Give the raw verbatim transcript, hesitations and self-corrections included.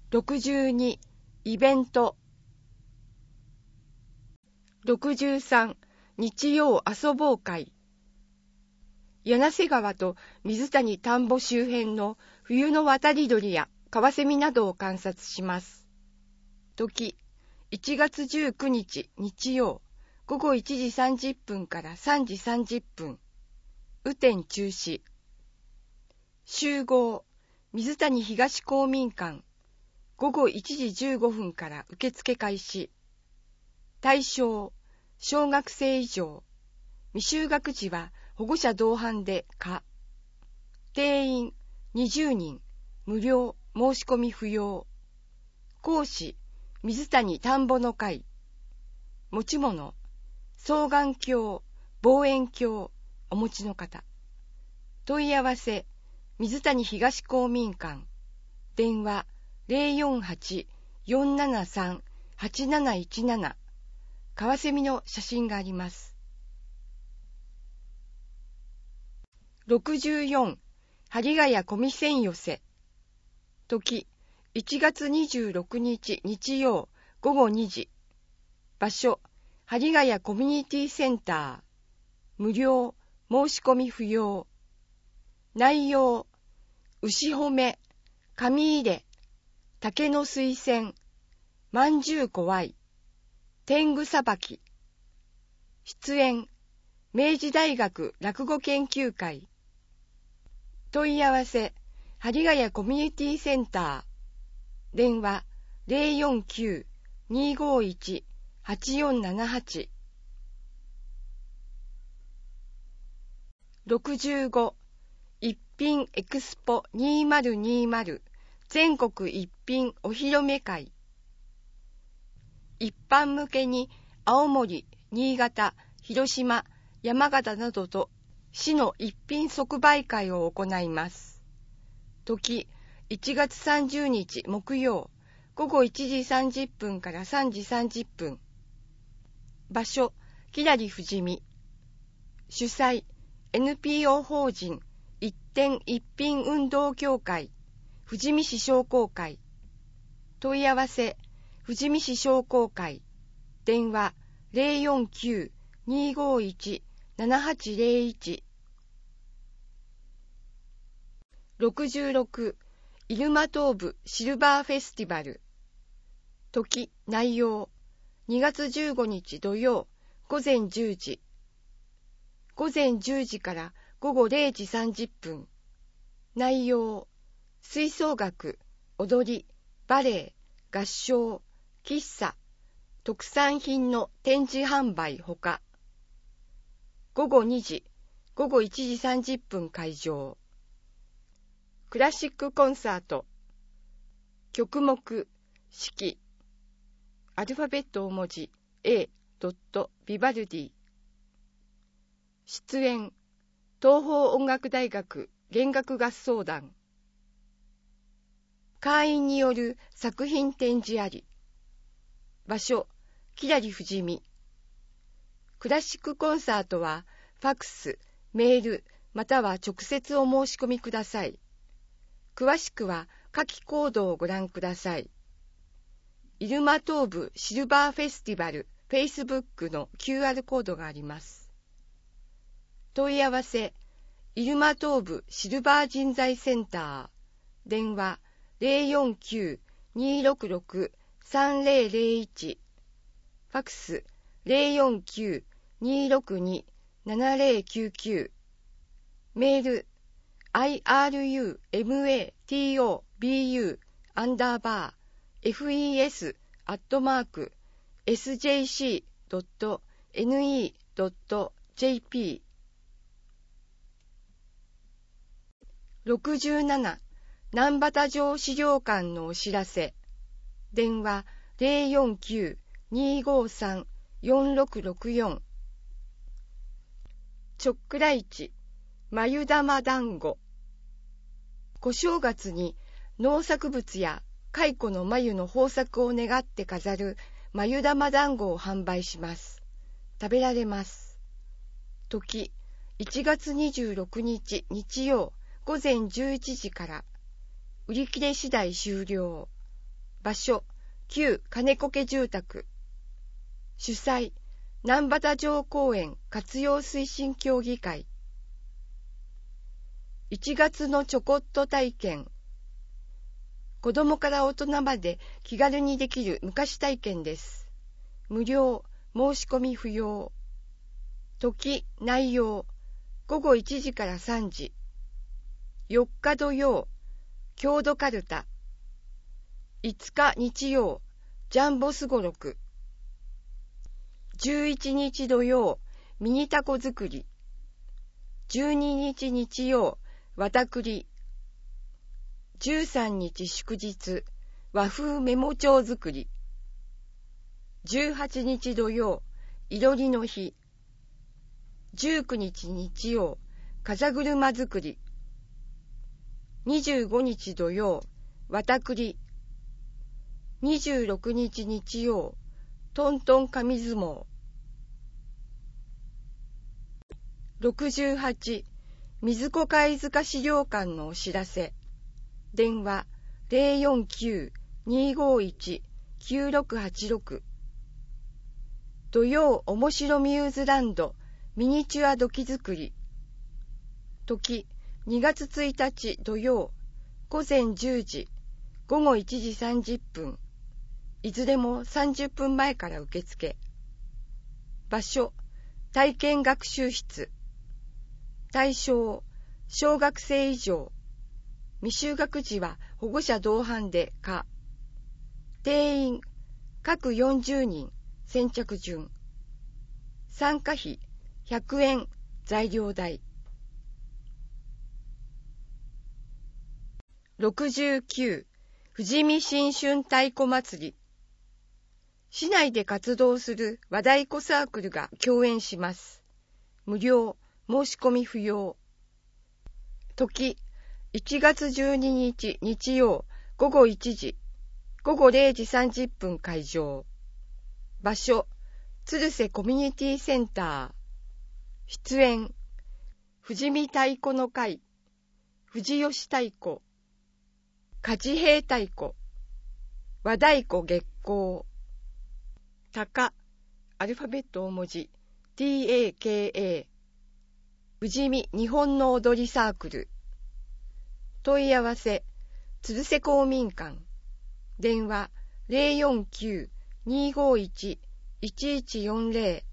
ろくじゅうにイベント。ろくじゅうさん日曜遊ぼう会。柳瀬川と水谷田んぼ周辺の冬の渡り鳥やカワセミなどを観察します。時いちがつじゅうくにち日曜ごごいちじさんじゅっぷんからさんじさんじゅっぷん。雨天中止。集合水谷東公民館ごごいちじじゅうごふんから受付開始。対象小学生以上。未就学児は保護者同伴で可。定員にじゅうにん。無料。申し込み不要。講師水谷田んぼの会。持ち物双眼鏡、望遠鏡お持ちの方。問い合わせ水谷東公民館。電話 ゼロよんはち よんななさん はちなないちなな。カワセミの写真があります。ろくじゅうよん針ヶ谷小見線寄せ。時いちがつにじゅうろくにち日曜ごごにじ。場所針ヶ谷コミュニティセンター。無料。申し込み不要。内容牛褒め、紙入れ、竹の水仙、まんじゅう怖い、天狗さばき。出演明治大学落語研究会。問い合わせ針ヶ谷コミュニティセンター。電話 ゼロよんきゅう にごいち はちよんななはち。ろくじゅうご一品エクスポにせんにじゅう全国一品お披露目会。一般向けに青森、新潟、広島、山形などと市の一品即売会を行います。時いちがつさんじゅうにち木曜ごごいちじさんじゅっぷんからさんじさんじゅっぷん。場所きらりふじみ。主催 エヌピーオー 法人一点一品運動協会富士見市商工会。問い合わせ富士見市商工会。電話 ゼロよんきゅう にごいち ななはちゼロいち。ろくじゅうろく入間東部シルバーフェスティバル。時内容にがつじゅうごにち土曜ごぜんじゅうじ。ごぜんじゅうじからごごれいじさんじゅっぷん。内容吹奏楽、踊り、バレエ、合唱、喫茶、特産品の展示販売ほか。ごごにじ、ごごいちじさんじゅっぷん会場。クラシックコンサート。曲目、式。アルファベット大文字 A. ビバルディ。出演、東邦音楽大学弦楽合奏団。会員による作品展示あり。場所、きらりふじみ。クラシックコンサートは、ファクス、メール、または直接お申し込みください。詳しくは下記コードをご覧ください。入間東部シルバーフェスティバル Facebook の キューアール コードがあります。問い合わせ、入間東部シルバー人材センター。電話ゼロよんきゅう にろくろく さんぜろぜろいち。ファクスゼロよんきゅう にろくに ななぜろきゅうきゅう。メール アイアールユーエムエーティーオービーユー アンダーバー エフイーエス アットマーク エスジェーシー ドット エヌイー ドット ジェーピー。ろくじゅうなな難波田城資料館のお知らせ。電話ゼロよんきゅう にごさん よんろくろくよん。ちょっくら市眉玉団子。小正月に農作物や蚕の繭の豊作を願って飾る眉玉団子を販売します。食べられます。時いちがつにじゅうろくにち日曜ごぜんじゅういちじから。売り切れ次第終了。 場所、旧金子家住宅。主催、南畑城公園活用推進協議会。いちがつのちょこっと体験。子供から大人まで気軽にできる昔体験です。無料、申し込み不要。時、内容、ごごいちじからさんじ。よっか土曜、郷土かるた。いつか日曜、ジャンボすごろく。じゅういちにち土曜、ミニタコ作り。じゅうににち日曜、わたくり。じゅうさんにち祝日、和風メモ帳作り。じゅうはちにち土曜、いろりの日。じゅうくにち日曜、風車作り。にじゅうごにち土曜、わたくり。にじゅうろくにち日曜、トントン紙相撲。ろくじゅうはち、水子貝塚資料館のお知らせ。電話 ゼロよんきゅう にーごーいち きゅうろくはちろく。土曜おもしろミューズランドミニチュア土器作り。時にがつついたち土曜午前じゅうじ、午後いちじさんじゅっぷん。いずれもさんじゅっぷんまえから受付。場所、体験学習室。対象、小学生以上。未就学児は保護者同伴で可。定員、各よんじゅうにん、先着順。参加費、ひゃくえん、材料代。ろくじゅうきゅう、富士見新春太鼓祭り。市内で活動する和太鼓サークルが共演します。無料、申し込み不要。時、いちがつじゅうににち日曜午後いちじ、午後れいじさんじゅっぷん会場。場所、鶴瀬コミュニティセンター。出演、富士見太鼓の会、富士吉太鼓、梶平太鼓、和太鼓月光、鷹、アルファベット大文字、ティーエーケーエー、富士見日本の踊りサークル。問い合わせ、鶴瀬公民館。電話 ゼロよんきゅう にーごーいち いちいちよんゼロ。